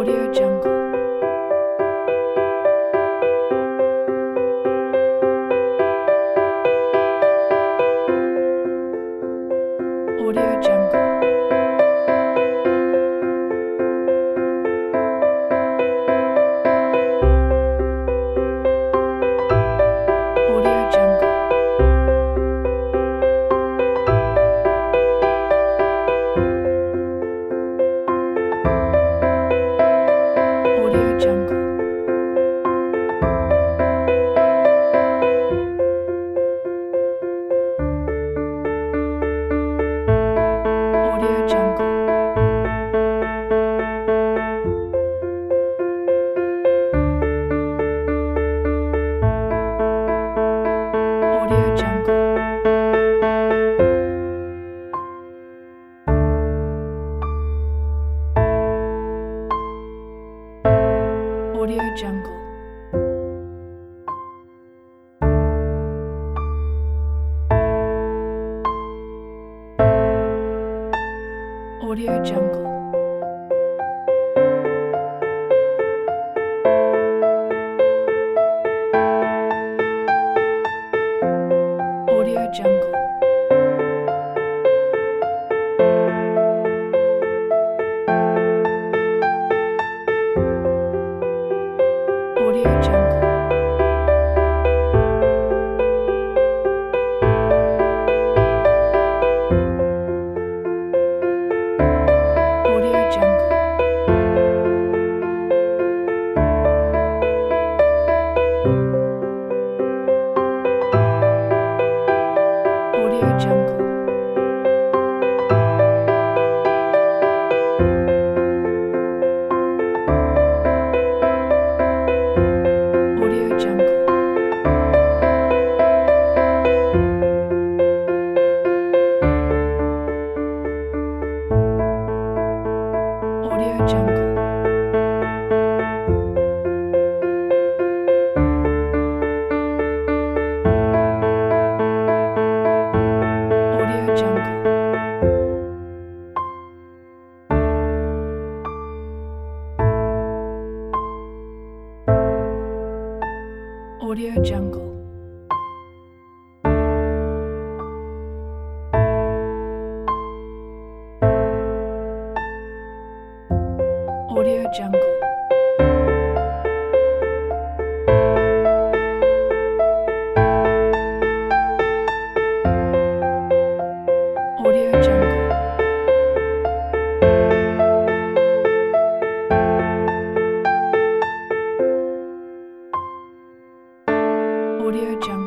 Audio Jungle. Audio Jungle. Audio Jungle. Audio Jungle. Audio Jungle. Audio Jungle. Audio Jungle. Audio Jungle. Audio Jungle. Audio Jungle. Audio Jungle. Audio Jungle. Audio Jungle. Audio Jungle. Audio Jungle. Audio Jungle. Audio Jungle. Audio Jungle. Audio Jungle.